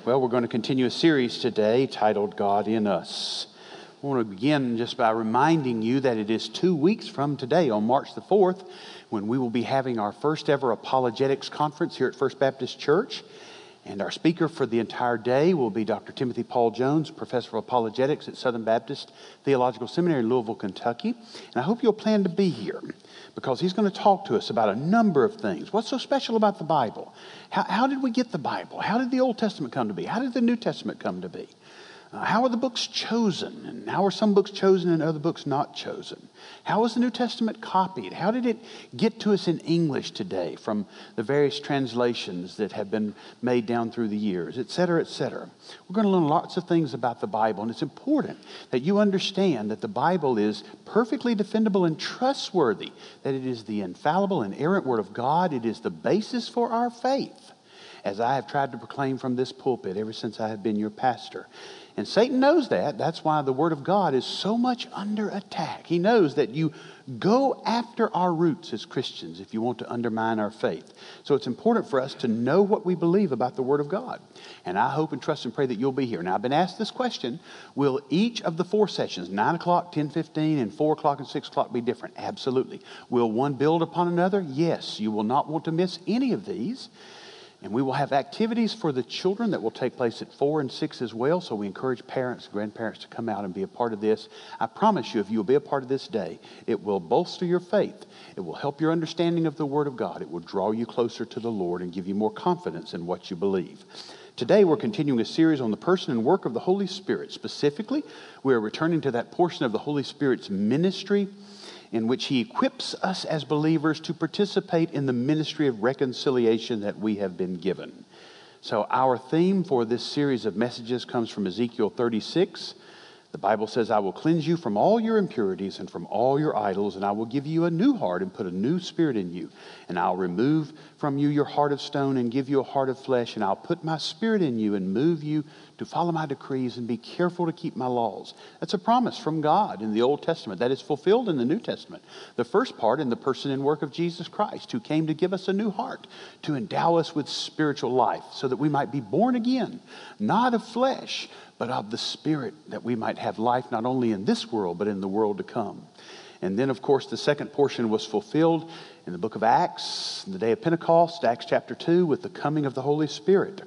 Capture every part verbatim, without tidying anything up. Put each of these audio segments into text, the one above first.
Well, we're going to continue a series today titled God in Us. I want to begin just by reminding you that it is two weeks from today, on March the fourth, when we will be having our first ever apologetics conference here at First Baptist Church. And our speaker for the entire day will be Doctor Timothy Paul Jones, Professor of Apologetics at Southern Baptist Theological Seminary in Louisville, Kentucky. And I hope you'll plan to be here, because he's going to talk to us about a number of things. What's so special about the Bible? How, how did we get the Bible? How did the Old Testament come to be? How did the New Testament come to be? Uh, how are the books chosen? And how are some books chosen and other books not chosen? How was the New Testament copied? How did it get to us in English today from the various translations that have been made down through the years, et cetera, et cetera? We're going to learn lots of things about the Bible, and it's important that you understand that the Bible is perfectly defendable and trustworthy, that it is the infallible and inerrant Word of God. It is the basis for our faith, as I have tried to proclaim from this pulpit ever since I have been your pastor. And Satan knows that. That's why the Word of God is so much under attack. He knows that you go after our roots as Christians if you want to undermine our faith. So it's important for us to know what we believe about the Word of God. And I hope and trust and pray that you'll be here. Now, I've been asked this question: will each of the four sessions, nine o'clock, ten fifteen, and four o'clock and six o'clock, be different? Absolutely. Will one build upon another? Yes. You will not want to miss any of these. And we will have activities for the children that will take place at four and six as well. So we encourage parents and grandparents to come out and be a part of this. I promise you, if you will be a part of this day, it will bolster your faith. It will help your understanding of the Word of God. It will draw you closer to the Lord and give you more confidence in what you believe. Today, we're continuing a series on the person and work of the Holy Spirit. Specifically, we are returning to that portion of the Holy Spirit's ministry in which He equips us as believers to participate in the ministry of reconciliation that we have been given. So our theme for this series of messages comes from Ezekiel thirty-six. The Bible says, "I will cleanse you from all your impurities and from all your idols, and I will give you a new heart and put a new spirit in you. And I'll remove from you your heart of stone and give you a heart of flesh, and I'll put my spirit in you and move you to follow my decrees and be careful to keep my laws." That's a promise from God in the Old Testament that is fulfilled in the New Testament. The first part in the person and work of Jesus Christ, who came to give us a new heart, to endow us with spiritual life so that we might be born again, not of flesh, but of the Spirit, that we might have life not only in this world, but in the world to come. And then, of course, the second portion was fulfilled in the book of Acts, in the day of Pentecost, Acts chapter two, with the coming of the Holy Spirit.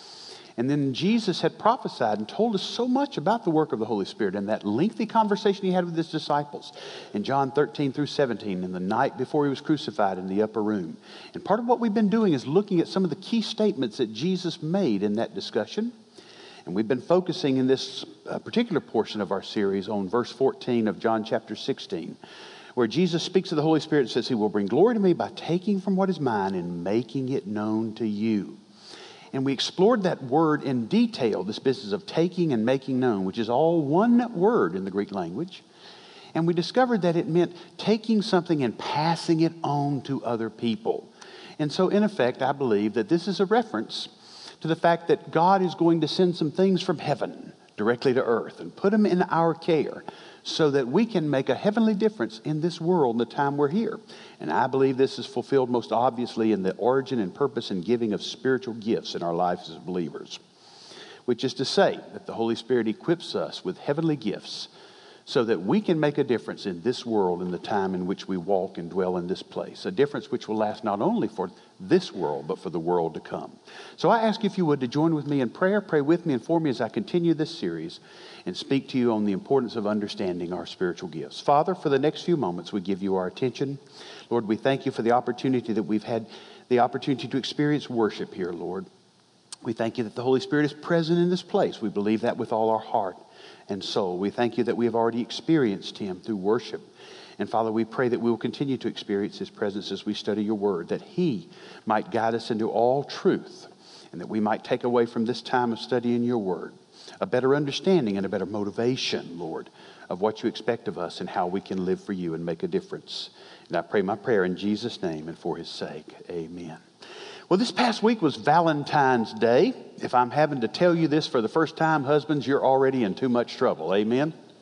And then Jesus had prophesied and told us so much about the work of the Holy Spirit in that lengthy conversation He had with His disciples in John thirteen through seventeen, in the night before He was crucified in the upper room. And part of what we've been doing is looking at some of the key statements that Jesus made in that discussion. And we've been focusing in this uh, particular portion of our series on verse fourteen of John chapter sixteen, where Jesus speaks of the Holy Spirit and says, "He will bring glory to me by taking from what is mine and making it known to you." And we explored that word in detail, this business of taking and making known, which is all one word in the Greek language. And we discovered that it meant taking something and passing it on to other people. And so, in effect, I believe that this is a reference to the fact that God is going to send some things from heaven directly to earth and put them in our care so that we can make a heavenly difference in this world in the time we're here. And I believe this is fulfilled most obviously in the origin and purpose and giving of spiritual gifts in our lives as believers, which is to say that the Holy Spirit equips us with heavenly gifts so that we can make a difference in this world in the time in which we walk and dwell in this place. A difference which will last not only for this world, but for the world to come. So I ask you, if you would, to join with me in prayer. Pray with me and for me as I continue this series and speak to you on the importance of understanding our spiritual gifts. Father, for the next few moments, we give you our attention. Lord, we thank you for the opportunity that we've had, the opportunity to experience worship here, Lord. We thank you that the Holy Spirit is present in this place. We believe that with all our heart and soul. We thank you that we have already experienced Him through worship. And Father, we pray that we will continue to experience His presence as we study your word, that He might guide us into all truth, and that we might take away from this time of studying your word a better understanding and a better motivation, Lord, of what you expect of us and how we can live for you and make a difference. And I pray my prayer in Jesus' name and for His sake. Amen. Well, this past week was Valentine's Day. If I'm having to tell you this for the first time, husbands, you're already in too much trouble. Amen?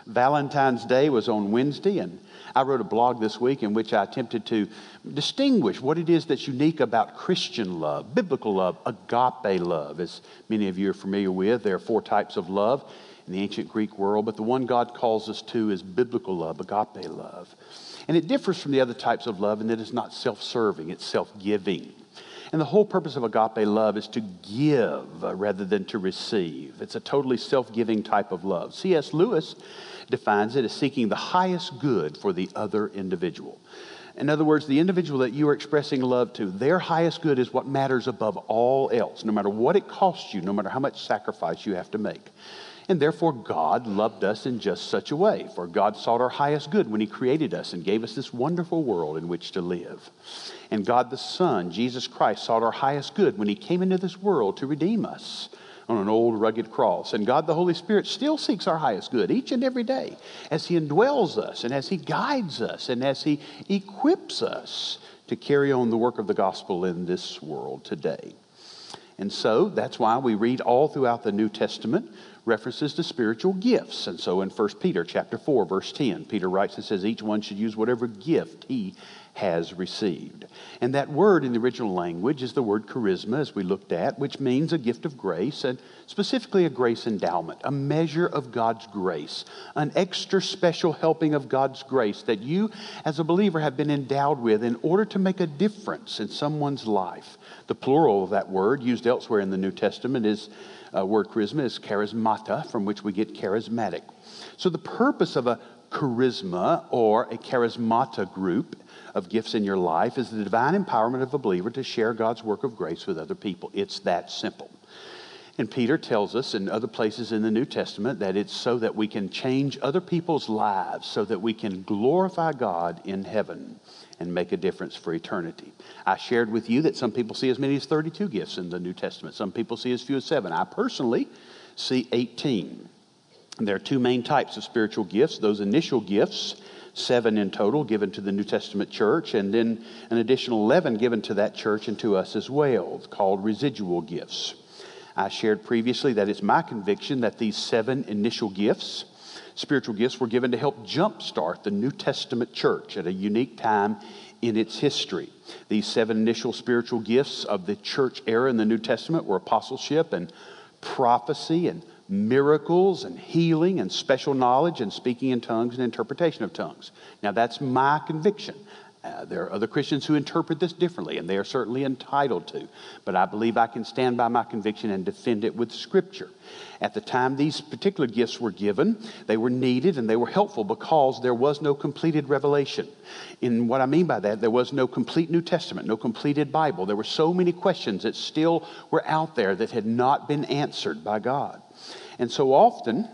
Valentine's Day was on Wednesday, and I wrote a blog this week in which I attempted to distinguish what it is that's unique about Christian love, biblical love, agape love. As many of you are familiar with, there are four types of love in the ancient Greek world, but the one God calls us to is biblical love, agape love. And it differs from the other types of love in that it's not self-serving, it's self-giving. And the whole purpose of agape love is to give uh, rather than to receive. It's a totally self-giving type of love. C S Lewis defines it as seeking the highest good for the other individual. In other words, the individual that you are expressing love to, their highest good is what matters above all else, no matter what it costs you, no matter how much sacrifice you have to make. And therefore, God loved us in just such a way. For God sought our highest good when He created us and gave us this wonderful world in which to live. And God the Son, Jesus Christ, sought our highest good when He came into this world to redeem us on an old rugged cross. And God the Holy Spirit still seeks our highest good each and every day as He indwells us and as He guides us and as He equips us to carry on the work of the gospel in this world today. And so that's why we read all throughout the New Testament references to spiritual gifts. And so in First Peter chapter four, verse ten, Peter writes and says, each one should use whatever gift he has received. And that word in the original language is the word charisma, as we looked at, which means a gift of grace, and specifically a grace endowment, a measure of God's grace, an extra special helping of God's grace that you as a believer have been endowed with in order to make a difference in someone's life. The plural of that word used elsewhere in the New Testament is uh, word charisma is charismata, from which we get charismatic. So the purpose of a charisma or a charismata group of gifts in your life is the divine empowerment of a believer to share God's work of grace with other people. It's that simple. And Peter tells us in other places in the New Testament that it's so that we can change other people's lives, so that we can glorify God in heaven and make a difference for eternity. I shared with you that some people see as many as thirty-two gifts in the New Testament. Some people see as few as seven. I personally see eighteen. And there are two main types of spiritual gifts. Those initial gifts, seven in total, given to the New Testament church, and then an additional eleven given to that church and to us as well, called residual gifts. I shared previously that it's my conviction that these seven initial gifts, spiritual gifts, were given to help jumpstart the New Testament church at a unique time in its history. These seven initial spiritual gifts of the church era in the New Testament were apostleship and prophecy and miracles and healing and special knowledge and speaking in tongues and interpretation of tongues. Now that's my conviction. Uh, there are other Christians who interpret this differently, and they are certainly entitled to. But I believe I can stand by my conviction and defend it with Scripture. At the time these particular gifts were given, they were needed and they were helpful because there was no completed revelation. And what I mean by that, there was no complete New Testament, no completed Bible. There were so many questions that still were out there that had not been answered by God. And so often,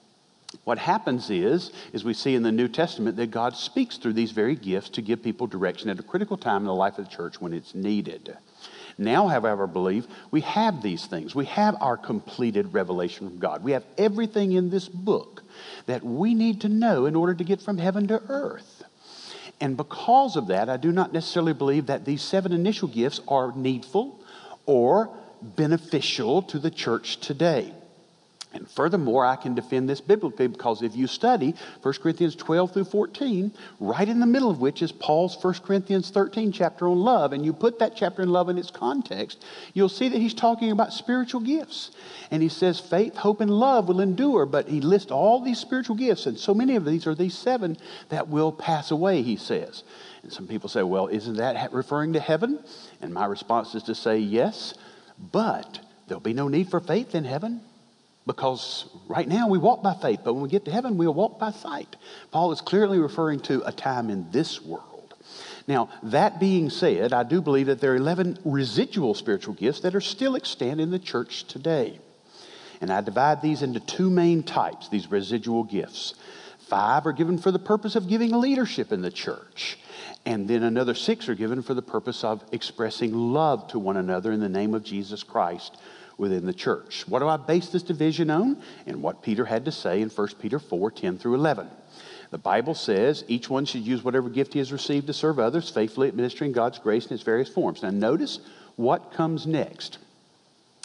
what happens is, is we see in the New Testament that God speaks through these very gifts to give people direction at a critical time in the life of the church when it's needed. Now, however, I believe we have these things. We have our completed revelation from God. We have everything in this book that we need to know in order to get from heaven to earth. And because of that, I do not necessarily believe that these seven initial gifts are needful or beneficial to the church today. And furthermore, I can defend this biblically because if you study First Corinthians twelve through fourteen, right in the middle of which is Paul's First Corinthians thirteen chapter on love, and you put that chapter in love in its context, you'll see that he's talking about spiritual gifts. And he says faith, hope, and love will endure, but he lists all these spiritual gifts, and so many of these are these seven that will pass away, he says. And some people say, well, isn't that referring to heaven? And my response is to say yes, but there'll be no need for faith in heaven. Because right now we walk by faith, but when we get to heaven, we'll walk by sight. Paul is clearly referring to a time in this world. Now, that being said, I do believe that there are eleven residual spiritual gifts that are still extant in the church today. And I divide these into two main types, these residual gifts. Five are given for the purpose of giving leadership in the church. And then another six are given for the purpose of expressing love to one another in the name of Jesus Christ within the church. What do I base this division on? And what Peter had to say in First Peter four, ten through eleven. The Bible says each one should use whatever gift he has received to serve others, faithfully administering God's grace in its various forms. Now notice what comes next.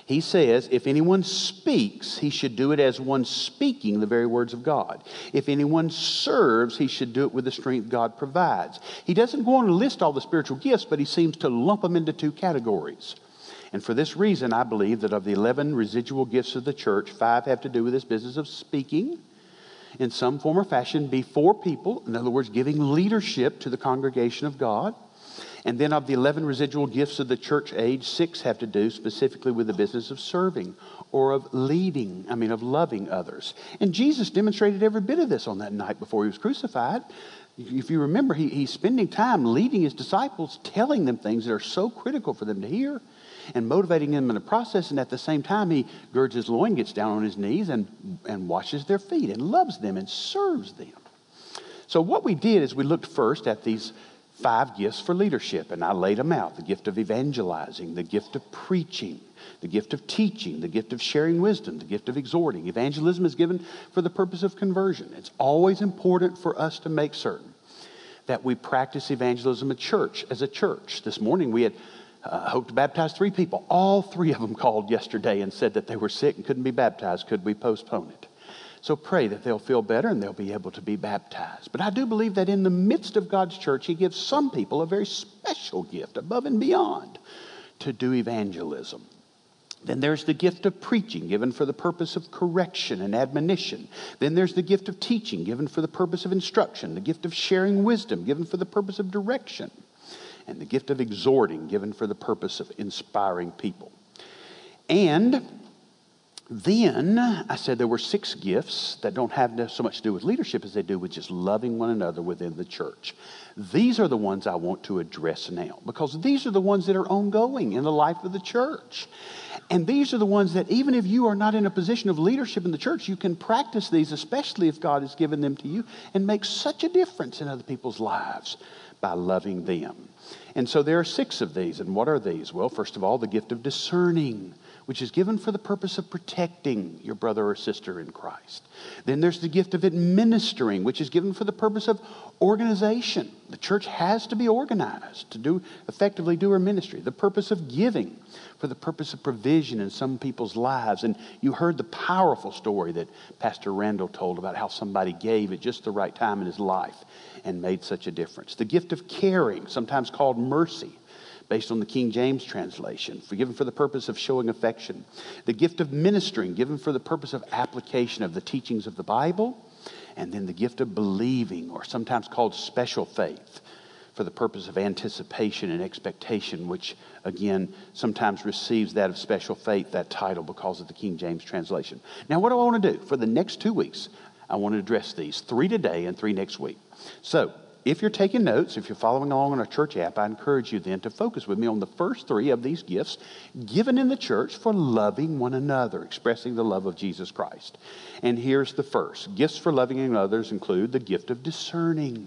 He says, if anyone speaks, he should do it as one speaking the very words of God. If anyone serves, he should do it with the strength God provides. He doesn't go on to list all the spiritual gifts, but he seems to lump them into two categories. And for this reason, I believe that of the eleven residual gifts of the church, five have to do with this business of speaking in some form or fashion before people. In other words, giving leadership to the congregation of God. And then of the eleven residual gifts of the church age, six have to do specifically with the business of serving or of leading, I mean of loving others. And Jesus demonstrated every bit of this on that night before he was crucified. If you remember, he, he's spending time leading his disciples, telling them things that are so critical for them to hear and motivating them in the process. And at the same time, he girds his loin, gets down on his knees and, and washes their feet and loves them and serves them. So what we did is we looked first at these five gifts for leadership, and I laid them out. The gift of evangelizing, the gift of preaching, the gift of teaching, the gift of sharing wisdom, the gift of exhorting. Evangelism is given for the purpose of conversion. It's always important for us to make certain that we practice evangelism at church, as a church. This morning we had uh, hoped to baptize three people. All three of them called yesterday and said that they were sick and couldn't be baptized. Could we postpone it? So pray that they'll feel better and they'll be able to be baptized. But I do believe that in the midst of God's church, he gives some people a very special gift above and beyond to do evangelism. Then there's the gift of preaching, given for the purpose of correction and admonition. Then there's the gift of teaching, given for the purpose of instruction. The gift of sharing wisdom, given for the purpose of direction. And the gift of exhorting, given for the purpose of inspiring people. And then I said there were six gifts that don't have so much to do with leadership as they do with just loving one another within the church. These are the ones I want to address now, because these are the ones that are ongoing in the life of the church. And these are the ones that even if you are not in a position of leadership in the church, you can practice these, especially if God has given them to you, and make such a difference in other people's lives by loving them. And so there are six of these. And what are these? Well, first of all, the gift of discerning, which is given for the purpose of protecting your brother or sister in Christ. Then there's the gift of administering, which is given for the purpose of organization. The church has to be organized to do effectively do her ministry. The purpose of giving, for the purpose of provision in some people's lives. And you heard the powerful story that Pastor Randall told about how somebody gave at just the right time in his life and made such a difference. The gift of caring, sometimes called mercy, based on the King James translation, forgiven for the purpose of showing affection. The gift of ministering, given for the purpose of application of the teachings of the Bible. And then the gift of believing, or sometimes called special faith, for the purpose of anticipation and expectation, which again sometimes receives that of special faith, that title, because of the King James translation. Now what do I want to do? For the next two weeks, I want to address these, three today and three next week. So, if you're taking notes, if you're following along on our church app, I encourage you then to focus with me on the first three of these gifts given in the church for loving one another, expressing the love of Jesus Christ. And here's the first. Gifts for loving others include the gift of discerning.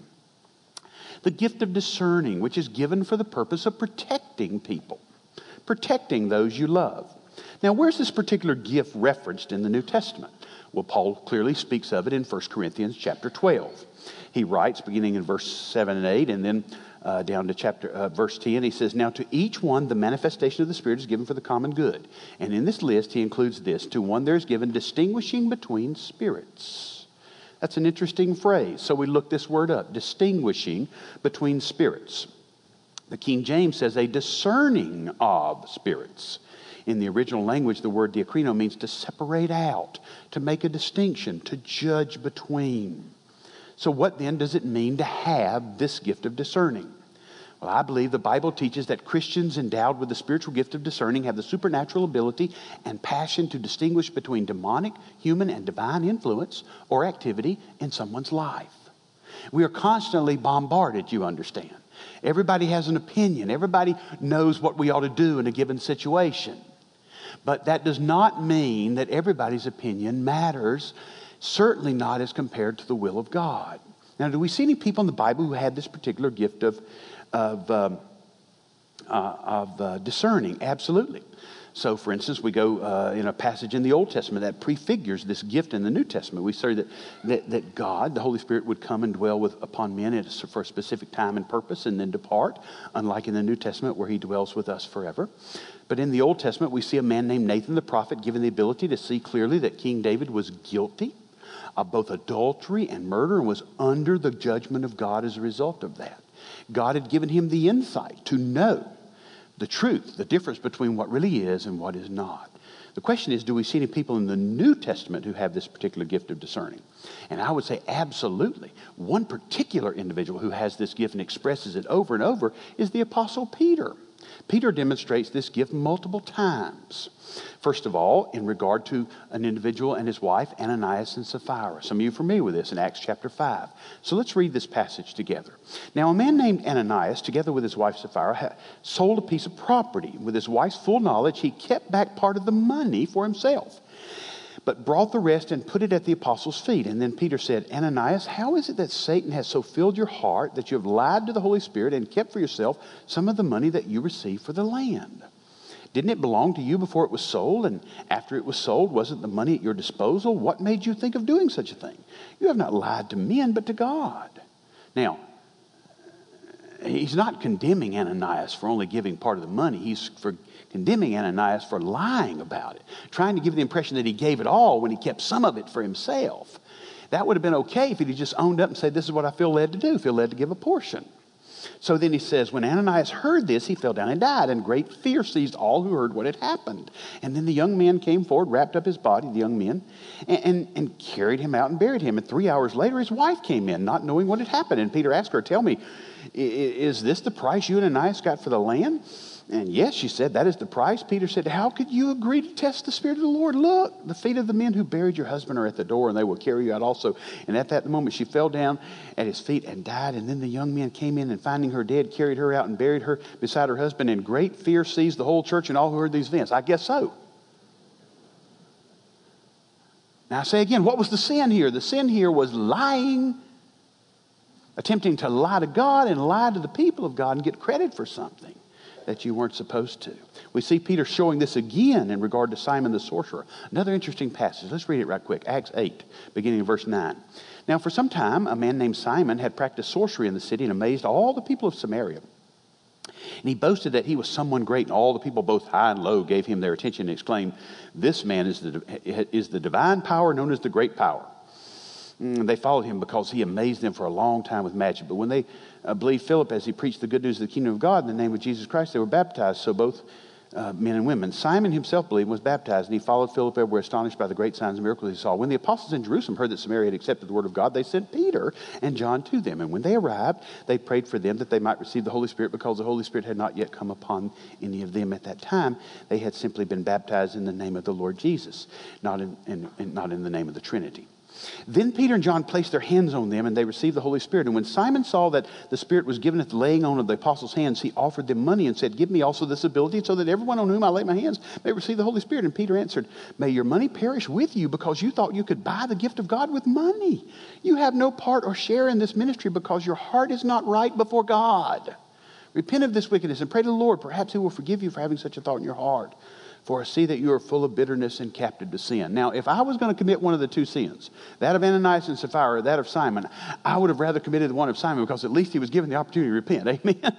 The gift of discerning, which is given for the purpose of protecting people, protecting those you love. Now, where's this particular gift referenced in the New Testament? Well, Paul clearly speaks of it in First Corinthians chapter twelve. He writes, beginning in verse seven and eight, and then uh, down to chapter uh, verse ten, he says, "Now to each one the manifestation of the Spirit is given for the common good." And in this list, he includes this: "To one there is given distinguishing between spirits." That's an interesting phrase. So we look this word up, distinguishing between spirits. The King James says a discerning of spirits. In the original language, the word diakrino means to separate out, to make a distinction, to judge between. So what then does it mean to have this gift of discerning? Well, I believe the Bible teaches that Christians endowed with the spiritual gift of discerning have the supernatural ability and passion to distinguish between demonic, human, and divine influence or activity in someone's life. We are constantly bombarded, you understand. Everybody has an opinion. Everybody knows what we ought to do in a given situation. But that does not mean that everybody's opinion matters, certainly not as compared to the will of God. Now, do we see any people in the Bible who had this particular gift of, of, um, uh, of uh, discerning? Absolutely. So, for instance, we go uh, in a passage in the Old Testament that prefigures this gift in the New Testament. We say that, that, that God, the Holy Spirit, would come and dwell with, upon men for a specific time and purpose and then depart, unlike in the New Testament where he dwells with us forever. But in the Old Testament, we see a man named Nathan the prophet given the ability to see clearly that King David was guilty of both adultery and murder and was under the judgment of God as a result of that. God had given him the insight to know the truth, the difference between what really is and what is not. The question is, do we see any people in the New Testament who have this particular gift of discerning? And I would say absolutely. One particular individual who has this gift and expresses it over and over is the Apostle Peter. Peter demonstrates this gift multiple times. First of all, in regard to an individual and his wife, Ananias and Sapphira. Some of you are familiar with this in Acts chapter five. So let's read this passage together. Now, a man named Ananias, together with his wife Sapphira, sold a piece of property. With his wife's full knowledge, he kept back part of the money for himself, but brought the rest and put it at the apostles' feet. And then Peter said, Ananias, how is it that Satan has so filled your heart that you have lied to the Holy Spirit and kept for yourself some of the money that you received for the land? Didn't it belong to you before it was sold? And after it was sold, wasn't the money at your disposal? What made you think of doing such a thing? You have not lied to men, but to God. Now, he's not condemning Ananias for only giving part of the money. He's for condemning Ananias for lying about it, trying to give the impression that he gave it all when he kept some of it for himself. That would have been okay if he'd just owned up and said, this is what I feel led to do, feel led to give a portion. So then he says, when Ananias heard this, he fell down and died, and great fear seized all who heard what had happened. And then the young men came forward, wrapped up his body, the young men, and, and, and carried him out and buried him. And three hours later, his wife came in, not knowing what had happened. And Peter asked her, tell me, is this the price you and Ananias got for the land? And yes, she said, that is the price. Peter said, how could you agree to test the Spirit of the Lord? Look, the feet of the men who buried your husband are at the door, and they will carry you out also. And at that moment, she fell down at his feet and died. And then the young men came in and finding her dead, carried her out and buried her beside her husband. And great fear seized the whole church and all who heard these events. I guess so. Now I say again, what was the sin here? The sin here was lying, attempting to lie to God and lie to the people of God and get credit for something that you weren't supposed to. We see Peter showing this again in regard to Simon the sorcerer. Another interesting passage. Let's read it right quick. Acts eight, beginning in verse nine. Now for some time, a man named Simon had practiced sorcery in the city and amazed all the people of Samaria. And he boasted that he was someone great, and all the people, both high and low, gave him their attention and exclaimed, this man is the, is the divine power known as the great power. And they followed him because he amazed them for a long time with magic. But when they uh, believed Philip as he preached the good news of the kingdom of God in the name of Jesus Christ, they were baptized. So both uh, men and women. Simon himself believed and was baptized, and he followed Philip everywhere, astonished by the great signs and miracles he saw. When the apostles in Jerusalem heard that Samaria had accepted the word of God, they sent Peter and John to them. And when they arrived, they prayed for them that they might receive the Holy Spirit, because the Holy Spirit had not yet come upon any of them at that time. They had simply been baptized in the name of the Lord Jesus, not in, in, in, not in the name of the Trinity. Then Peter and John placed their hands on them, and they received the Holy Spirit. And when Simon saw that the Spirit was given at the laying on of the apostles' hands, he offered them money and said, give me also this ability, so that everyone on whom I lay my hands may receive the Holy Spirit. And Peter answered, may your money perish with you, because you thought you could buy the gift of God with money. You have no part or share in this ministry, because your heart is not right before God. Repent of this wickedness and pray to the Lord. Perhaps he will forgive you for having such a thought in your heart. For I see that you are full of bitterness and captive to sin. Now, if I was going to commit one of the two sins, that of Ananias and Sapphira or that of Simon, I would have rather committed the one of Simon, because at least he was given the opportunity to repent. Amen?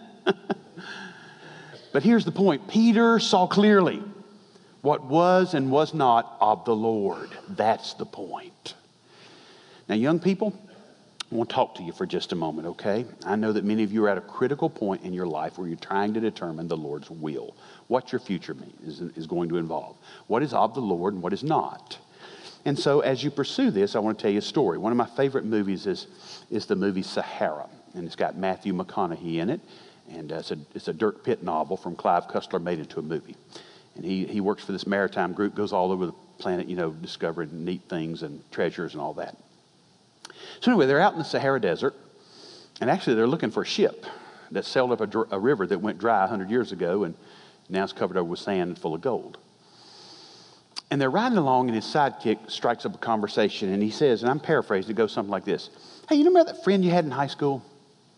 But here's the point. Peter saw clearly what was and was not of the Lord. That's the point. Now, young people, I want to talk to you for just a moment, okay? I know that many of you are at a critical point in your life where you're trying to determine the Lord's will. What your future is, is going to involve. What is of the Lord and what is not. And so as you pursue this, I want to tell you a story. One of my favorite movies is, is the movie Sahara. And it's got Matthew McConaughey in it. And uh, it's, a, it's a Dirk Pitt novel from Clive Cussler made into a movie. And he, he works for this maritime group, goes all over the planet, you know, discovering neat things and treasures and all that. So anyway, they're out in the Sahara Desert. And actually they're looking for a ship that sailed up a, dr- a river that went dry one hundred years ago, and now it's covered over with sand and full of gold. And they're riding along, and his sidekick strikes up a conversation, and he says, and I'm paraphrasing, it goes something like this. Hey, you remember that friend you had in high school?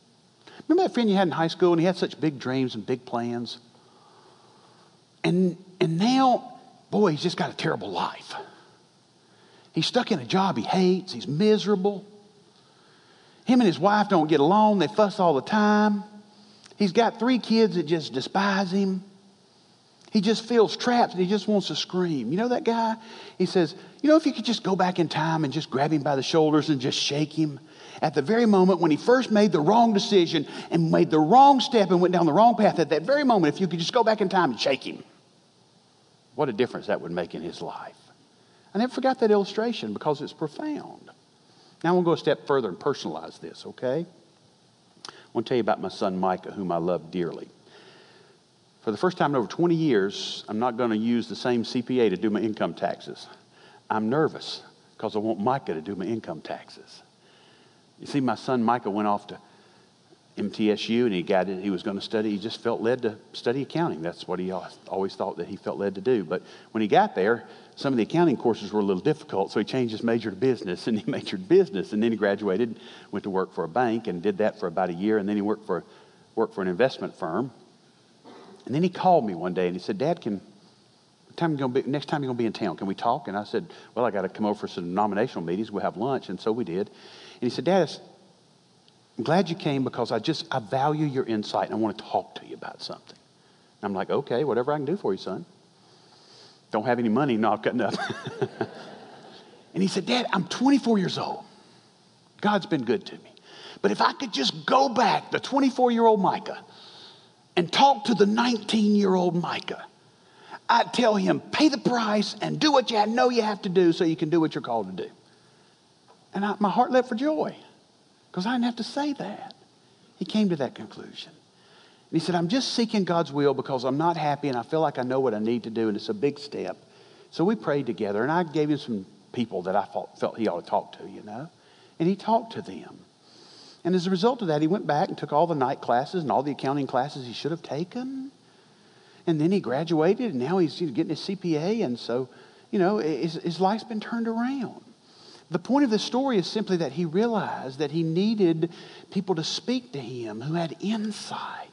Remember that friend you had in high school, and he had such big dreams and big plans? And and now, boy, he's just got a terrible life. He's stuck in a job he hates. He's miserable. Him and his wife don't get along. They fuss all the time. He's got three kids that just despise him. He just feels trapped and he just wants to scream. You know that guy? He says, you know, if you could just go back in time and just grab him by the shoulders and just shake him at the very moment when he first made the wrong decision and made the wrong step and went down the wrong path, at that very moment, if you could just go back in time and shake him, what a difference that would make in his life. I never forgot that illustration because it's profound. Now I'm going to go a step further and personalize this, okay? I want to tell you about my son Micah, whom I love dearly. For the first time in over twenty years, I'm not going to use the same C P A to do my income taxes. I'm nervous because I want Micah to do my income taxes. You see, my son Micah went off to M T S U and he got it. He was going to study. He just felt led to study accounting. That's what he always thought that he felt led to do. But when he got there, some of the accounting courses were a little difficult, so he changed his major to business, and he majored business. And then he graduated, went to work for a bank, and did that for about a year. And then he worked for worked for an investment firm. And then he called me one day and he said, Dad, can what time you gonna be, next time you're going to be in town, can we talk? And I said, well, I got to come over for some denominational meetings. We'll have lunch. And so we did. And he said, Dad, I'm glad you came because I just, I value your insight and I want to talk to you about something. And I'm like, okay, whatever I can do for you, son. Don't have any money, no, I've got nothing. And he said, Dad, I'm twenty-four years old. God's been good to me. But if I could just go back, the twenty-four-year-old Micah, and talk to the nineteen-year-old Micah, I'd tell him, pay the price and do what you know you have to do so you can do what you're called to do. And I, my heart leapt for joy because I didn't have to say that. He came to that conclusion. And he said, I'm just seeking God's will because I'm not happy and I feel like I know what I need to do and it's a big step. So we prayed together and I gave him some people that I felt, felt he ought to talk to, you know. And he talked to them. And as a result of that, he went back and took all the night classes and all the accounting classes he should have taken. And then he graduated, and now he's getting his C P A. And so, you know, his, his life's been turned around. The point of the story is simply that he realized that he needed people to speak to him who had insight.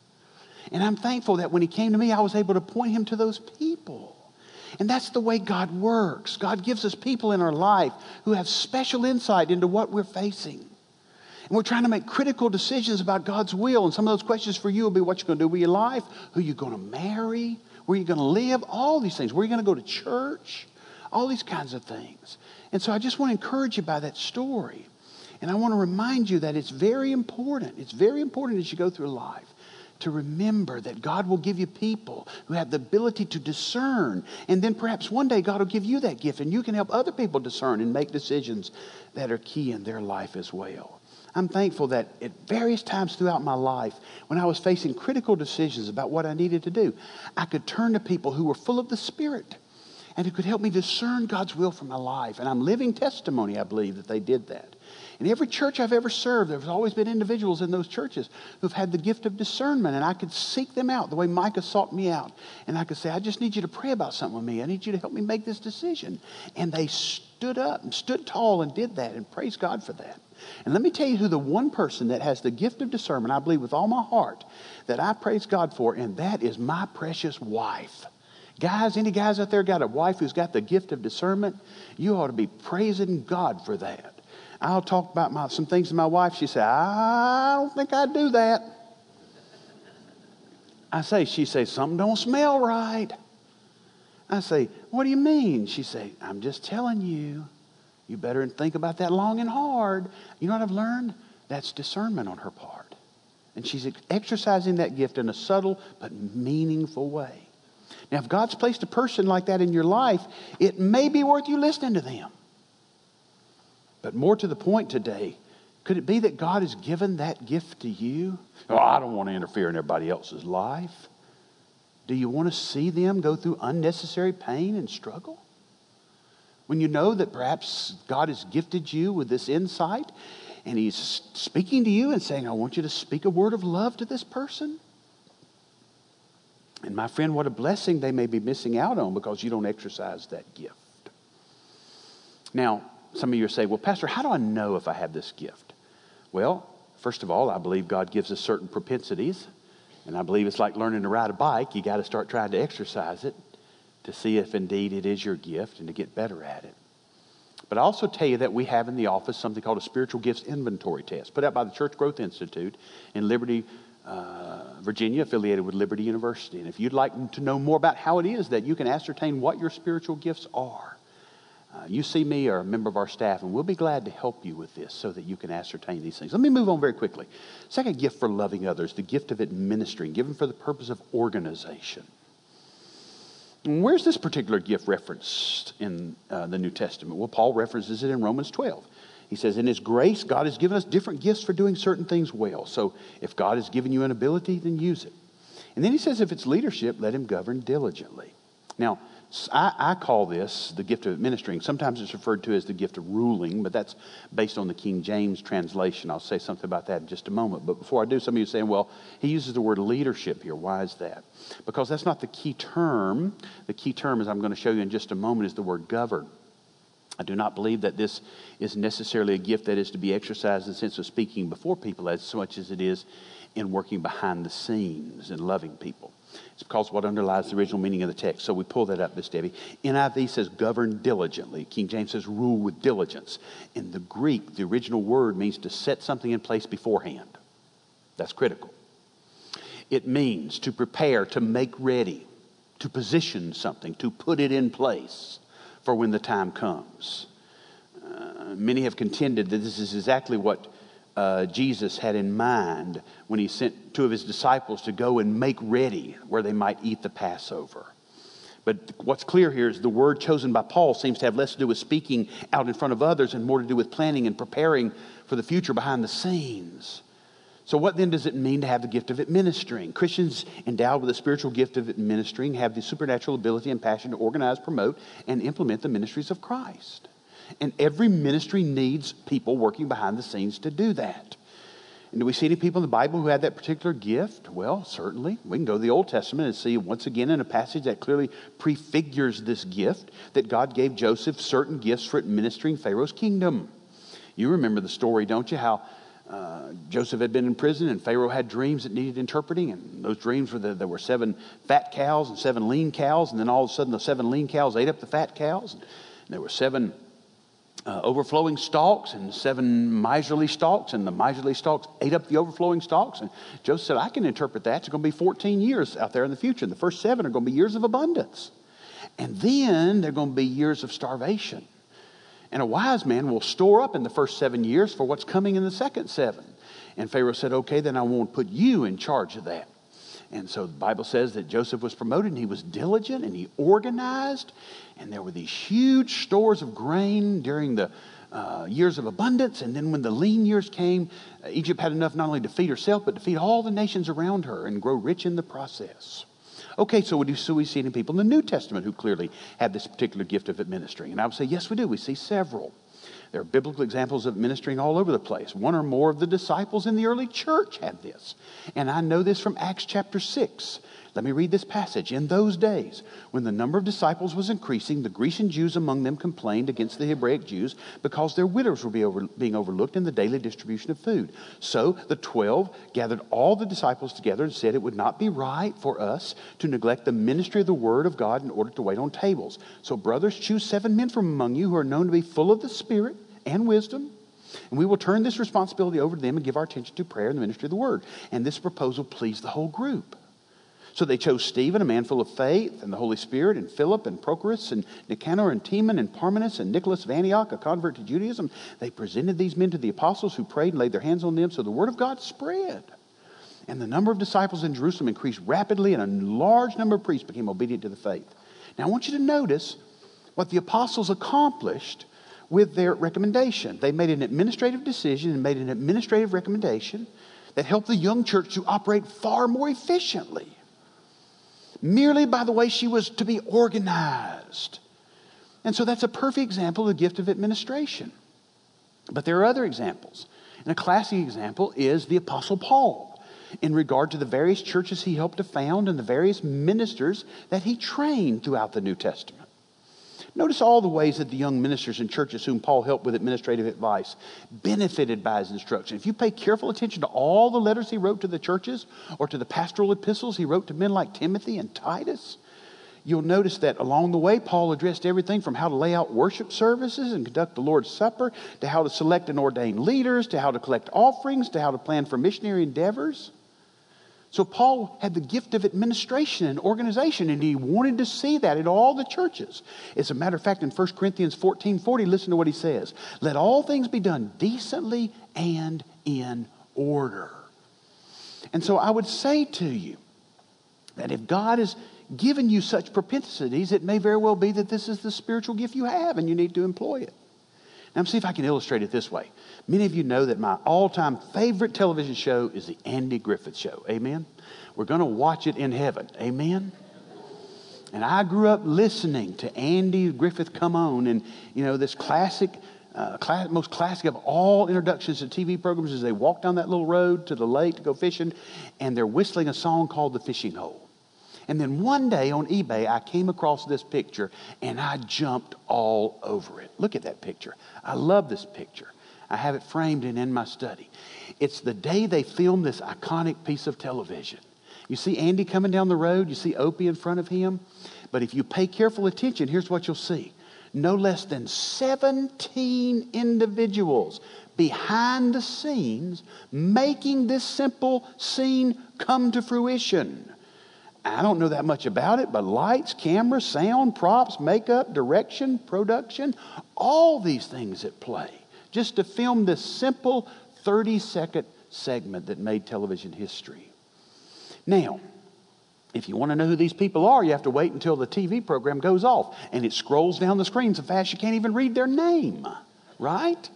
And I'm thankful that when he came to me, I was able to point him to those people. And that's the way God works. God gives us people in our life who have special insight into what we're facing. And we're trying to make critical decisions about God's will. And some of those questions for you will be what you're going to do with your life, who you're going to marry, where you're going to live, all these things, where you're going to go to church, all these kinds of things. And so I just want to encourage you by that story. And I want to remind you that it's very important. It's very important as you go through life to remember that God will give you people who have the ability to discern. And then perhaps one day God will give you that gift and you can help other people discern and make decisions that are key in their life as well. I'm thankful that at various times throughout my life, when I was facing critical decisions about what I needed to do, I could turn to people who were full of the Spirit and who could help me discern God's will for my life. And I'm living testimony, I believe, that they did that. In every church I've ever served, there's always been individuals in those churches who've had the gift of discernment, and I could seek them out the way Micah sought me out. And I could say, I just need you to pray about something with me. I need you to help me make this decision. And they stood up and stood tall and did that, and praise God for that. And let me tell you who the one person that has the gift of discernment, I believe with all my heart, that I praise God for, and that is my precious wife. Guys, any guys out there got a wife who's got the gift of discernment? You ought to be praising God for that. I'll talk about my, some things to my wife. She said, I don't think I'd do that. I say, she says, something don't smell right. I say, what do you mean? She say, I'm just telling you. You better think about that long and hard. You know what I've learned? That's discernment on her part. And she's exercising that gift in a subtle but meaningful way. Now, if God's placed a person like that in your life, it may be worth you listening to them. But more to the point today, could it be that God has given that gift to you? Oh, I don't want to interfere in everybody else's life. Do you want to see them go through unnecessary pain and struggle? When you know that perhaps God has gifted you with this insight and He's speaking to you and saying, I want you to speak a word of love to this person. And my friend, what a blessing they may be missing out on because you don't exercise that gift. Now, some of you are saying, well, Pastor, how do I know if I have this gift? Well, first of all, I believe God gives us certain propensities. And I believe it's like learning to ride a bike. You got to start trying to exercise it. to see if indeed it is your gift and to get better at it. But I also tell you that we have in the office something called a spiritual gifts inventory test, put out by the Church Growth Institute in Liberty, uh, Virginia, affiliated with Liberty University. And if you'd like to know more about how it is that you can ascertain what your spiritual gifts are, uh, you see me or a member of our staff, and we'll be glad to help you with this so that you can ascertain these things. Let me move on very quickly. Second gift for loving others, the gift of administering, given for the purpose of organization. Where's this particular gift referenced in uh, the New Testament? Well, Paul references it in Romans twelve. He says, in his grace, God has given us different gifts for doing certain things well. So if God has given you an ability, then use it. And then he says, if it's leadership, let him govern diligently. Now, I, I call this the gift of administering. Sometimes it's referred to as the gift of ruling, but that's based on the King James translation. I'll say something about that in just a moment. But before I do, some of you are saying, well, he uses the word leadership here. Why is that? Because that's not the key term. The key term, as I'm going to show you in just a moment, is the word govern. I do not believe that this is necessarily a gift that is to be exercised in the sense of speaking before people as much as it is in working behind the scenes and loving people. It's because what underlies the original meaning of the text. So we pull that up, Miss Debbie. N I V says govern diligently. King James says rule with diligence. In the Greek, the original word means to set something in place beforehand. That's critical. It means to prepare, to make ready, to position something, to put it in place for when the time comes. Uh, many have contended that this is exactly what uh, Jesus had in mind when he sent two of his disciples to go and make ready where they might eat the Passover. But what's clear here is the word chosen by Paul seems to have less to do with speaking out in front of others and more to do with planning and preparing for the future behind the scenes. So what then does it mean to have the gift of administering? Christians endowed with the spiritual gift of administering have the supernatural ability and passion to organize, promote, and implement the ministries of Christ. And every ministry needs people working behind the scenes to do that. And do we see any people in the Bible who had that particular gift? Well, certainly. We can go to the Old Testament and see once again in a passage that clearly prefigures this gift that God gave Joseph certain gifts for administering Pharaoh's kingdom. You remember the story, don't you? How Uh, Joseph had been in prison and Pharaoh had dreams that needed interpreting, and those dreams were that there were seven fat cows and seven lean cows, and then all of a sudden the seven lean cows ate up the fat cows, and there were seven uh, overflowing stalks and seven miserly stalks, and the miserly stalks ate up the overflowing stalks. And Joseph said, I can interpret that. It's going to be fourteen years out there in the future, and the first seven are going to be years of abundance, and then they're going to be years of starvation. And a wise man will store up in the first seven years for what's coming in the second seven. And Pharaoh said, okay, then I won't put you in charge of that. And so the Bible says that Joseph was promoted and he was diligent and he organized. And there were these huge stores of grain during the uh, years of abundance. And then when the lean years came, uh, Egypt had enough not only to feed herself, but to feed all the nations around her and grow rich in the process. Okay, so we do so we see any people in the New Testament who clearly have this particular gift of administering. And I would say, yes, we do. We see several. There are biblical examples of ministering all over the place. One or more of the disciples in the early church had this. And I know this from Acts chapter six. Let me read this passage. In those days, when the number of disciples was increasing, the Grecian Jews among them complained against the Hebraic Jews because their widows were be over, being overlooked in the daily distribution of food. So the twelve gathered all the disciples together and said it would not be right for us to neglect the ministry of the word of God in order to wait on tables. So brothers, choose seven men from among you who are known to be full of the Spirit and wisdom, and we will turn this responsibility over to them and give our attention to prayer and the ministry of the word. And this proposal pleased the whole group. So they chose Stephen, a man full of faith and the Holy Spirit, and Philip and Prochorus and Nicanor and Timon and Parmenas and Nicholas of Antioch, a convert to Judaism. They presented these men to the apostles who prayed and laid their hands on them. So the word of God spread. And the number of disciples in Jerusalem increased rapidly, and a large number of priests became obedient to the faith. Now I want you to notice what the apostles accomplished with their recommendation. They made an administrative decision and made an administrative recommendation that helped the young church to operate far more efficiently, merely by the way she was to be organized. And so that's a perfect example of the gift of administration. But there are other examples. And a classic example is the Apostle Paul in regard to the various churches he helped to found and the various ministers that he trained throughout the New Testament. Notice all the ways that the young ministers in churches whom Paul helped with administrative advice benefited by his instruction. If you pay careful attention to all the letters he wrote to the churches or to the pastoral epistles he wrote to men like Timothy and Titus, you'll notice that along the way, Paul addressed everything from how to lay out worship services and conduct the Lord's Supper, to how to select and ordain leaders, to how to collect offerings, to how to plan for missionary endeavors. So Paul had the gift of administration and organization, and he wanted to see that in all the churches. As a matter of fact, in First Corinthians fourteen forty, listen to what he says. Let all things be done decently and in order. And so I would say to you that if God has given you such propensities, it may very well be that this is the spiritual gift you have and you need to employ it. Now, let's see if I can illustrate it this way. Many of you know that my all-time favorite television show is the Andy Griffith Show. Amen? We're going to watch it in heaven. Amen? And I grew up listening to Andy Griffith come on, and, you know, this classic, uh, class, most classic of all introductions to T V programs is they walk down that little road to the lake to go fishing, and they're whistling a song called The Fishing Hole. And then one day on eBay, I came across this picture, and I jumped all over it. Look at that picture. I love this picture. I have it framed and in my study. It's the day they filmed this iconic piece of television. You see Andy coming down the road. You see Opie in front of him. But if you pay careful attention, here's what you'll see. No less than seventeen individuals behind the scenes making this simple scene come to fruition. I don't know that much about it, but lights, cameras, sound, props, makeup, direction, production, all these things at play just to film this simple thirty-second segment that made television history. Now, if you want to know who these people are, you have to wait until the T V program goes off and it scrolls down the screen so fast you can't even read their name, right?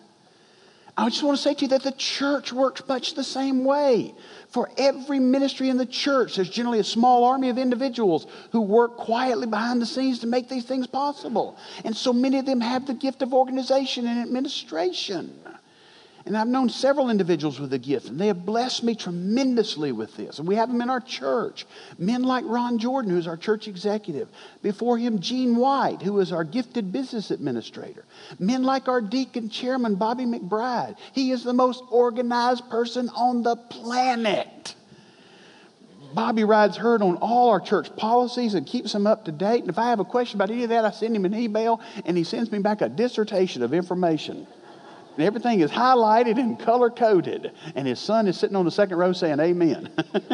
I just want to say to you that the church works much the same way. For every ministry in the church, there's generally a small army of individuals who work quietly behind the scenes to make these things possible. And so many of them have the gift of organization and administration. And I've known several individuals with the gift, and they have blessed me tremendously with this. And we have them in our church. Men like Ron Jordan, who's our church executive. Before him, Gene White, who is our gifted business administrator. Men like our deacon chairman, Bobby McBride. He is the most organized person on the planet. Bobby rides herd on all our church policies and keeps them up to date. And if I have a question about any of that, I send him an email, and he sends me back a dissertation of information. And everything is highlighted and color-coded. And his son is sitting on the second row saying, amen.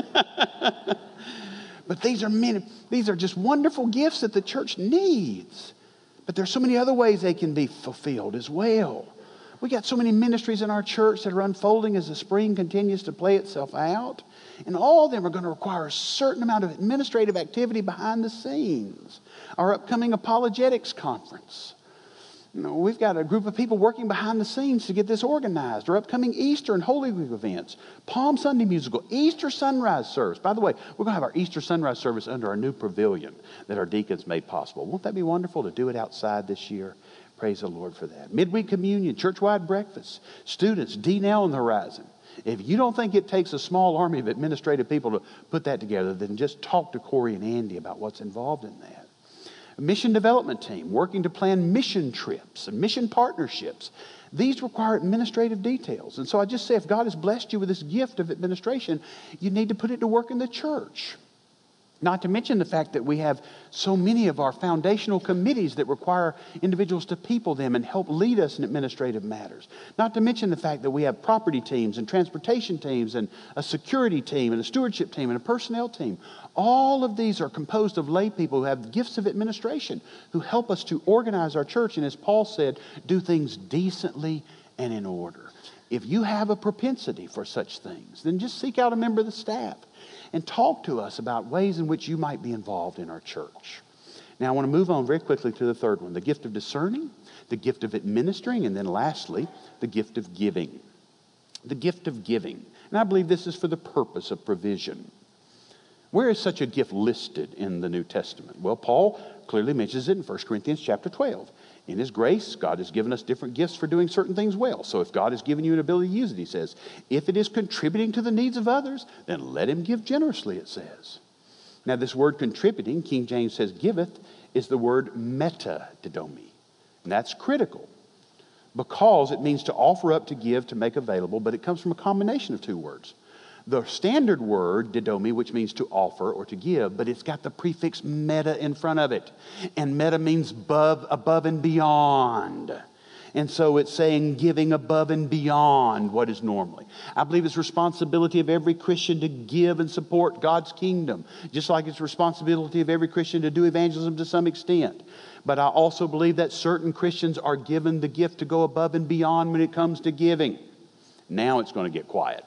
But these are many, these are just wonderful gifts that the church needs. But there's so many other ways they can be fulfilled as well. We got so many ministries in our church that are unfolding as the spring continues to play itself out. And all of them are going to require a certain amount of administrative activity behind the scenes. Our upcoming apologetics conference. You know, we've got a group of people working behind the scenes to get this organized. Our upcoming Easter and Holy Week events. Palm Sunday musical. Easter sunrise service. By the way, we're going to have our Easter sunrise service under our new pavilion that our deacons made possible. Won't that be wonderful to do it outside this year? Praise the Lord for that. Midweek communion, church-wide breakfast. Students, D N L on the horizon. If you don't think it takes a small army of administrative people to put that together, then just talk to Corey and Andy about what's involved in that. A mission development team working to plan mission trips and mission partnerships. These require administrative details. And so I just say, if God has blessed you with this gift of administration, you need to put it to work in the church. Not to mention the fact that we have so many of our foundational committees that require individuals to people them and help lead us in administrative matters. Not to mention the fact that we have property teams and transportation teams and a security team and a stewardship team and a personnel team. All of these are composed of lay people who have gifts of administration, who help us to organize our church and, as Paul said, do things decently and in order. If you have a propensity for such things, then just seek out a member of the staff and talk to us about ways in which you might be involved in our church. Now, I want to move on very quickly to the third one, the gift of discerning, the gift of administering, and then lastly, the gift of giving. The gift of giving. And I believe this is for the purpose of provision. Where is such a gift listed in the New Testament? Well, Paul clearly mentions it in First Corinthians chapter twelve. In His grace, God has given us different gifts for doing certain things well. So if God has given you an ability to use it, he says, if it is contributing to the needs of others, then let him give generously, it says. Now, this word contributing, King James says giveth, is the word metadidomi. And that's critical because it means to offer up, to give, to make available, but it comes from a combination of two words. The standard word, didomi, which means to offer or to give, but it's got the prefix meta in front of it. And meta means above, above and beyond. And so it's saying giving above and beyond what is normally. I believe it's responsibility of every Christian to give and support God's kingdom, just like it's responsibility of every Christian to do evangelism to some extent. But I also believe that certain Christians are given the gift to go above and beyond when it comes to giving. Now it's going to get quiet.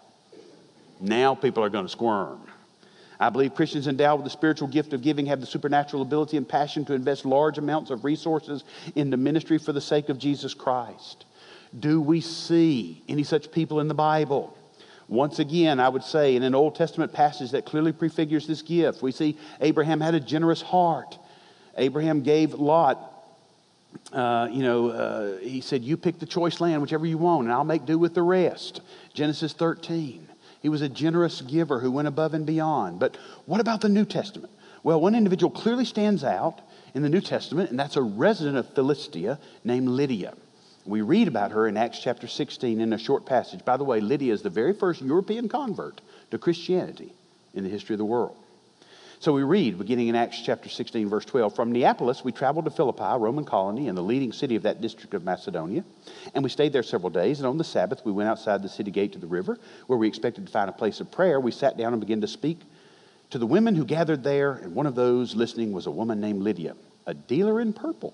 Now people are going to squirm. I believe Christians endowed with the spiritual gift of giving have the supernatural ability and passion to invest large amounts of resources in the ministry for the sake of Jesus Christ. Do we see any such people in the Bible? Once again, I would say in an Old Testament passage that clearly prefigures this gift, we see Abraham had a generous heart. Abraham gave Lot, uh, you know, uh, he said, you pick the choice land, whichever you want, and I'll make do with the rest. Genesis thirteen. He was a generous giver who went above and beyond. But what about the New Testament? Well, one individual clearly stands out in the New Testament, and that's a resident of Philistia named Lydia. We read about her in Acts chapter sixteen in a short passage. By the way, Lydia is the very first European convert to Christianity in the history of the world. So we read, beginning in Acts chapter sixteen, verse twelve, from Neapolis we traveled to Philippi, a Roman colony, and the leading city of that district of Macedonia. And we stayed there several days, and on the Sabbath we went outside the city gate to the river, where we expected to find a place of prayer. We sat down and began to speak to the women who gathered there, and one of those listening was a woman named Lydia, a dealer in purple,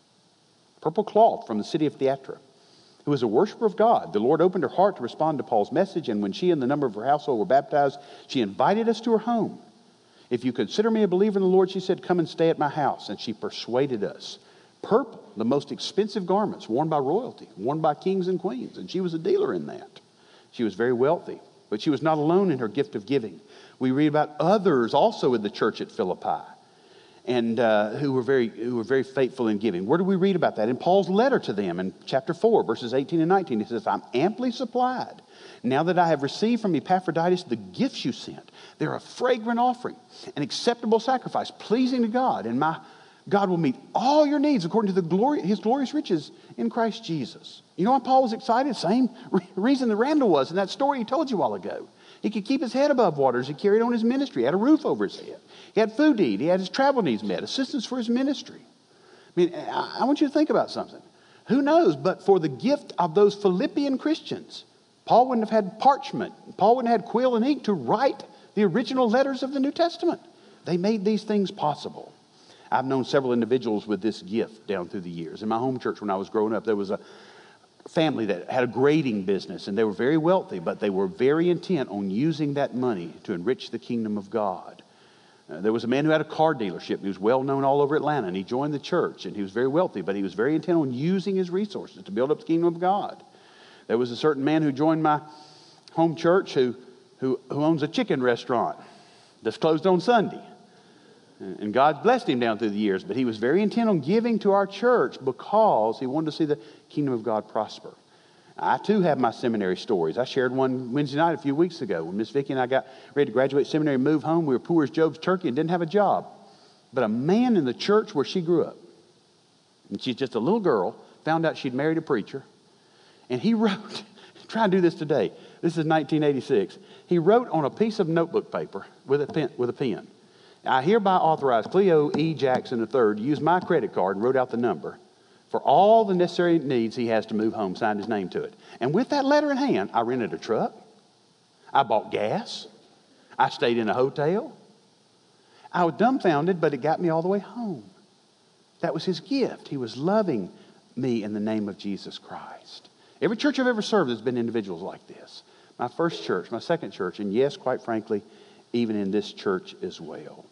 purple cloth from the city of Thyatira, who was a worshiper of God. The Lord opened her heart to respond to Paul's message, and when she and the number of her household were baptized, she invited us to her home. If you consider me a believer in the Lord, she said, come and stay at my house. And she persuaded us. Purple, the most expensive garments worn by royalty, worn by kings and queens. And she was a dealer in that. She was very wealthy, but she was not alone in her gift of giving. We read about others also in the church at Philippi and uh, who were very who were very faithful in giving. Where do we read about that? In Paul's letter to them in chapter four, verses eighteen and nineteen. He says, I'm amply supplied. Now that I have received from Epaphroditus the gifts you sent, they're a fragrant offering, an acceptable sacrifice, pleasing to God. And my God will meet all your needs according to the glory, his glorious riches in Christ Jesus. You know why Paul was excited? Same reason that Randall was in that story he told you a while ago. He could keep his head above water as he carried on his ministry. He had a roof over his head. He had food to eat. He had his travel needs met, assistance for his ministry. I mean, I, I want you to think about something. Who knows, but for the gift of those Philippian Christians, Paul wouldn't have had parchment. Paul wouldn't have had quill and ink to write the original letters of the New Testament. They made these things possible. I've known several individuals with this gift down through the years. In my home church when I was growing up, there was a family that had a grading business, and they were very wealthy, but they were very intent on using that money to enrich the kingdom of God. Uh, there was a man who had a car dealership. He was well known all over Atlanta, and he joined the church, and he was very wealthy, but he was very intent on using his resources to build up the kingdom of God. There was a certain man who joined my home church who, who, who owns a chicken restaurant that's closed on Sunday. And God's blessed him down through the years, but he was very intent on giving to our church because he wanted to see the kingdom of God prosper. I too have my seminary stories. I shared one Wednesday night a few weeks ago when Miss Vicki and I got ready to graduate seminary and move home. We were poor as Job's turkey and didn't have a job. But a man in the church where she grew up, and she's just a little girl, found out she'd married a preacher. And he wrote, try and do this today. This is nineteen eighty-six. He wrote on a piece of notebook paper with a pen. With a pen. I hereby authorize Cleo E. Jackson the third to use my credit card and wrote out the number for all the necessary needs he has to move home, signed his name to it. And with that letter in hand, I rented a truck. I bought gas. I stayed in a hotel. I was dumbfounded, but it got me all the way home. That was his gift. He was loving me in the name of Jesus Christ. Every church I've ever served, there's been individuals like this. My first church, my second church, and yes, quite frankly, even in this church as well.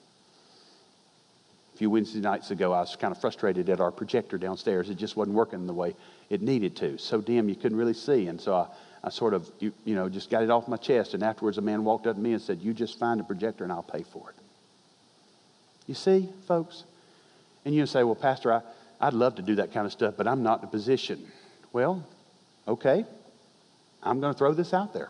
A few Wednesday nights ago, I was kind of frustrated at our projector downstairs. It just wasn't working the way it needed to. So dim you couldn't really see. And so I, I sort of, you, you know, just got it off my chest. And afterwards, a man walked up to me and said, you just find a projector and I'll pay for it. You see, folks? And you say, well, Pastor, I, I'd love to do that kind of stuff, but I'm not in a position. Well, okay. I'm going to throw this out there.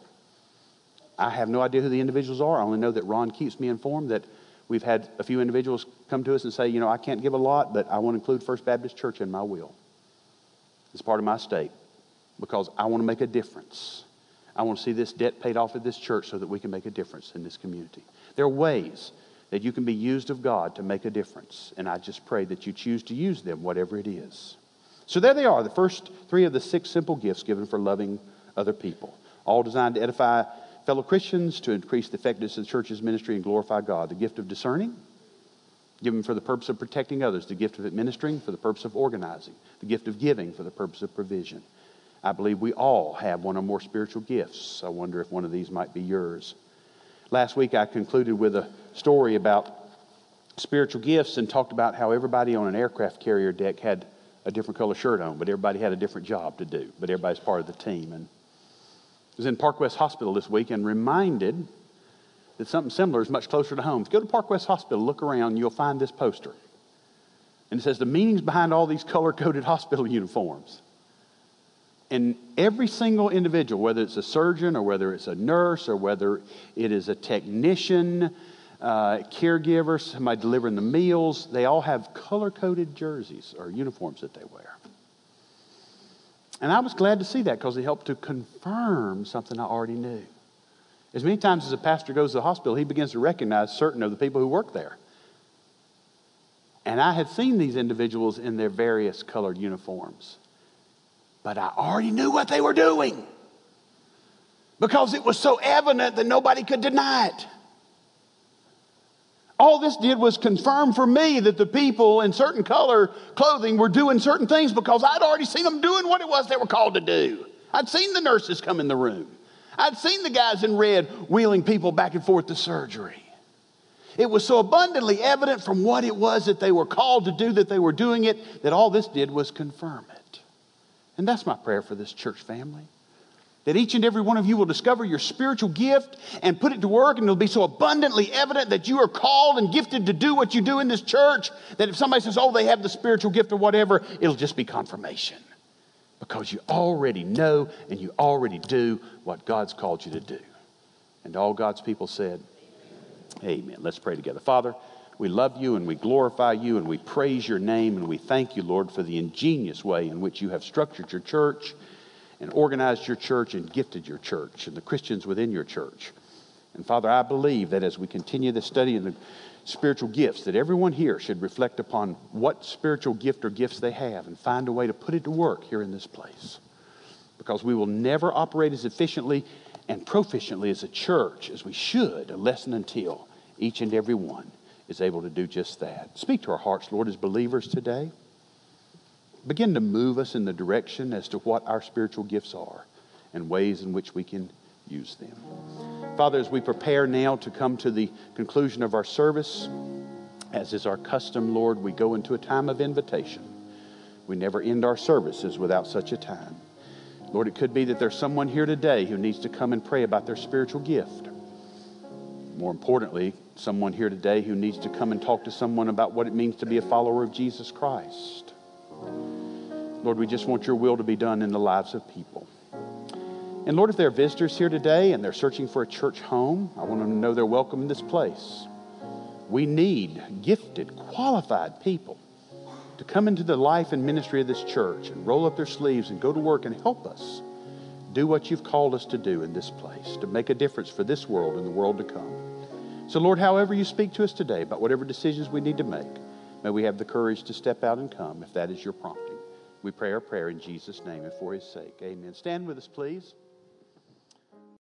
I have no idea who the individuals are. I only know that Ron keeps me informed that we've had a few individuals come to us and say, you know, I can't give a lot, but I want to include First Baptist Church in my will. It's part of my estate because I want to make a difference. I want to see this debt paid off at this church so that we can make a difference in this community. There are ways that you can be used of God to make a difference. And I just pray that you choose to use them, whatever it is. So there they are, the first three of the six simple gifts given for loving other people. All designed to edify fellow Christians, to increase the effectiveness of the church's ministry and glorify God. The gift of discerning, given for the purpose of protecting others. The gift of administering, for the purpose of organizing. The gift of giving, for the purpose of provision. I believe we all have one or more spiritual gifts. I wonder if one of these might be yours. Last week I concluded with a story about spiritual gifts and talked about how everybody on an aircraft carrier deck had a different color shirt on, but everybody had a different job to do, but everybody's part of the team. And I was in Park West Hospital this week and reminded that something similar is much closer to home. If you go to Park West Hospital, look around, you'll find this poster. And it says the meanings behind all these color-coded hospital uniforms. And every single individual, whether it's a surgeon or whether it's a nurse or whether it is a technician, uh, caregiver, somebody delivering the meals, they all have color-coded jerseys or uniforms that they wear. And I was glad to see that because it helped to confirm something I already knew. As many times as a pastor goes to the hospital, he begins to recognize certain of the people who work there. And I had seen these individuals in their various colored uniforms. But I already knew what they were doing because it was so evident that nobody could deny it. All this did was confirm for me that the people in certain color clothing were doing certain things because I'd already seen them doing what it was they were called to do. I'd seen the nurses come in the room. I'd seen the guys in red wheeling people back and forth to surgery. It was so abundantly evident from what it was that they were called to do that they were doing it that all this did was confirm it. And that's my prayer for this church family. That each and every one of you will discover your spiritual gift and put it to work, and it'll be so abundantly evident that you are called and gifted to do what you do in this church that if somebody says, oh, they have the spiritual gift or whatever, it'll just be confirmation. Because you already know and you already do what God's called you to do. And all God's people said, amen. Let's pray together. Father, we love you and we glorify you and we praise your name and we thank you, Lord, for the ingenious way in which you have structured your church and organized your church and gifted your church and the Christians within your church. And Father, I believe that as we continue this study in the spiritual gifts, that everyone here should reflect upon what spiritual gift or gifts they have and find a way to put it to work here in this place. Because we will never operate as efficiently and proficiently as a church as we should unless and until each and every one is able to do just that. Speak to our hearts, Lord, as believers today. Begin to move us in the direction as to what our spiritual gifts are and ways in which we can use them. Father, as we prepare now to come to the conclusion of our service, as is our custom, Lord, we go into a time of invitation. We never end our services without such a time. Lord, it could be that there's someone here today who needs to come and pray about their spiritual gift. More importantly, someone here today who needs to come and talk to someone about what it means to be a follower of Jesus Christ. Lord, we just want your will to be done in the lives of people. And Lord, if there are visitors here today and they're searching for a church home, I want them to know they're welcome in this place. We need gifted, qualified people to come into the life and ministry of this church and roll up their sleeves and go to work and help us do what you've called us to do in this place, to make a difference for this world and the world to come. So Lord, however you speak to us today about whatever decisions we need to make, may we have the courage to step out and come if that is your prompting. We pray our prayer in Jesus' name and for his sake. Amen. Stand with us, please.